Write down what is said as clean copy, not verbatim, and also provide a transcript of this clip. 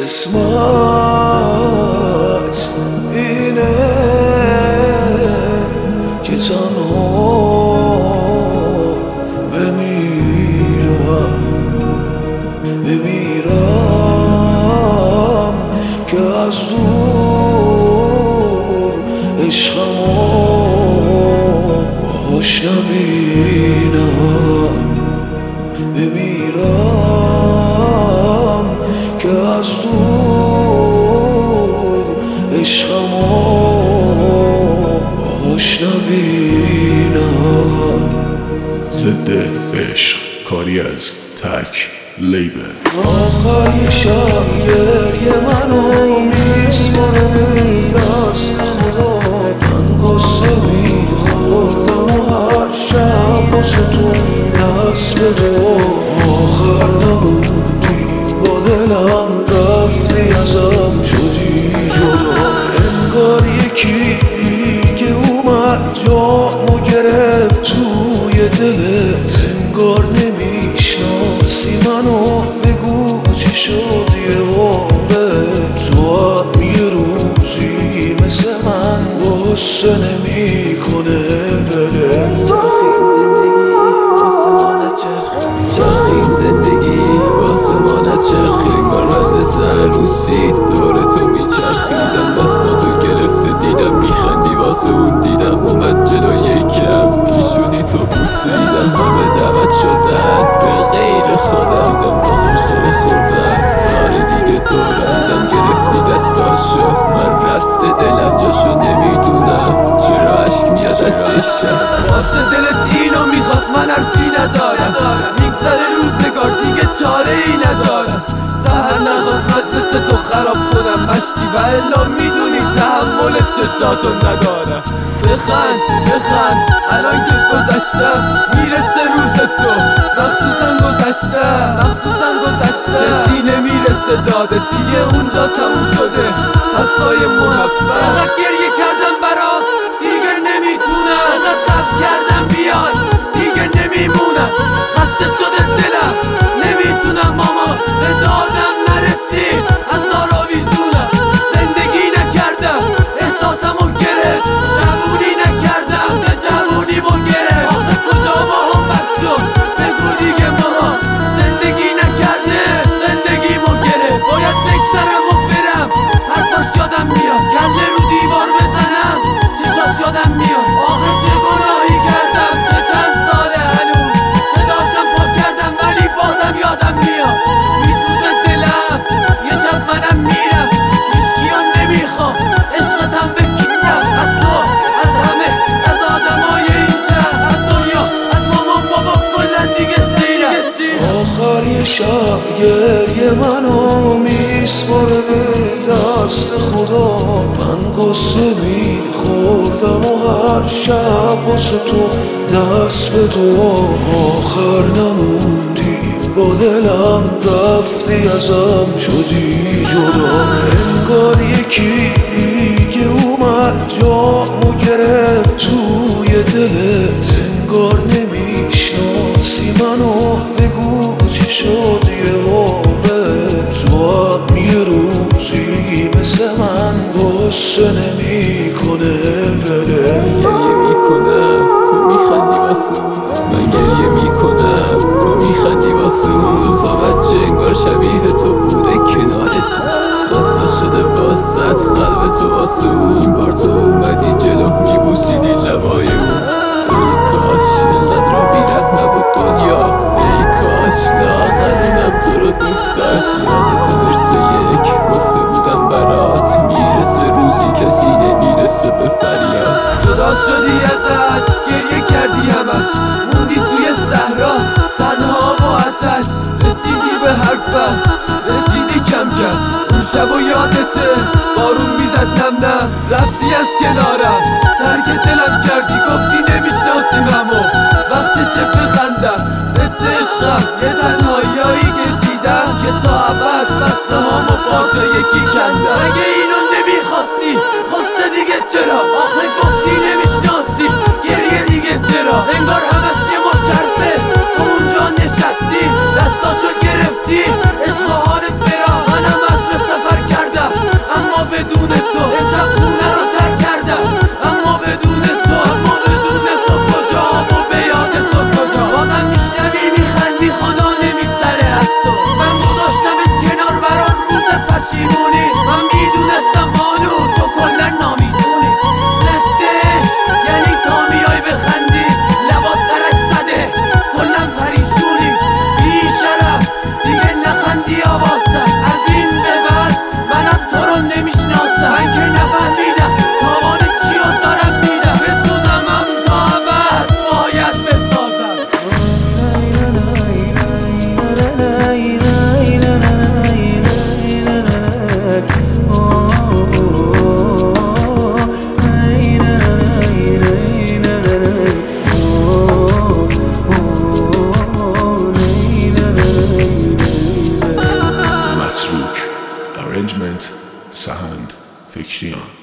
قسمت اینه که تنها بمیرم که از دور عشقمو باهاش نبینم، بمیرم که از دور عشقمو باهاش نبینم. ضد عشق، کاری از تک لیبل. آخر یه شب گریه منو میسپاره به دست خدا، من قصه میخوردم و هر شب واسه تو دست بده. آخر نموندی با دلم، رفتی ازم شدی جدا. انگار یکی دیگه اومد جامو گرفت توی دلت، انگار نمیشناسی منو، بگو چی شد یه واقع. تو هم یه روزی مثل من غصه نمی کنه ولت. چرخی زندگی واسه ما نچرخی، انگار مجلس عروسی دور تو میچرخیدم، دستاتو گرفته دیدم میخندی واسه اون، دیدم اومد جلوی یکم پیشونی تو بوسیدم. همه دعوت شدن به غیر خودم، دیدم تا خرخره خوردم تاره دیگه دورم، دیدم گرفتی دستاشو من رفته دلم جاشو نمیدونم چرا عشق میاد از چشم. واسه دلت اینو میخواست من حرفی ندارم، میگذره روزگار دیگه چاره ای ندارم. سهر نخواست مجلس تو خراب کنم مشتی و الا میدونی تحمل چشاتو ندارم. بخند بخند الان که گذشتم، میرسه روز تو مخصوصا گذشته رسیده میرسه داده دیگه اونجا تموم شده پستای محبت. انقدر گریه کردم برات دیگه نمیتونم، انقدر صبر کردم بیای دیگه نمیمونم، خسته شده دلم نمیتونم ماما به دادم نرسی، از داراویزونم زندگی نکردم احساسمو گرفت، جوونی نکردم به جوونیمو گرفت. آخه کجا با هم بد شد بگو دیگه ماما، زندگی نکرده زندگیمو گرفت. باید بگذرم و برم حرفاش یادم میاد، کله رو دیوار بزنم چشاش یادم میاد. آخه چه گناهی کردم که چند ساله هنوز صداشم پاک کردم ولی بازم یادم میاد. میسوزه دلم یه شب منم میرم، هیچکیو نمیخوام عشقتم بگیرم، از تو از همه از آدمای این شهر از دنیا از مامان بابا کلن دیگه سیرم. آخر یه شب گریه منو میسپاره به دست خدا، من قصه میخوردم و هر شب واسه تو دست به دو. آخر نموندی با دلم، رفتی ازم شدی جدا. انگار یکی دیگه اومد جامو گرفت توی دلت، انگار نمیشناسی منو، بگو چی شد یه واقع. تو هم یه روزی مثل من غصه نمی کنه ولت. گریه میکنم تو میخندی واسه من، گریه میکنم تو میخندی واسه دو تا بچه انگار شبیه تو بوده کنار تو، دستا شده واسط قلب تو واسه این بار تو اومدی جلو میبوسیدی لبای اون. ای کاش اینقدر رو بیرحم نبود دنیا، ای کاش لااقل اونم تو رو دوست داشت. یادت مرسه یک گفته بودم برات، میرسه روزی کسی نمیرسه به فریاد. جدا شدی ازش گریه کردی همش، موندی توی صحرا تنها و آتش. رسیدی به حرفم رسیدی کم کم، اون شب و یادته بارون میزد نم نم، رفتی از کنارم ترک دلم کردی، گفتی نمیشناسیم همو وقتشه بخندم. ضد عشقم یه تنهایی کشیدم که تا ابد بسته هامو با جا یکی کندم. اگه اینو نمیخواستی خسته دیگه چرا، آخه گفتی نمیشناسی گریه دیگه چرا. انگار همش یه مشرفه تو اونجا نشستی دستاشو گرفتی عشق و حالت برا، منم از مثل سهند فکریان.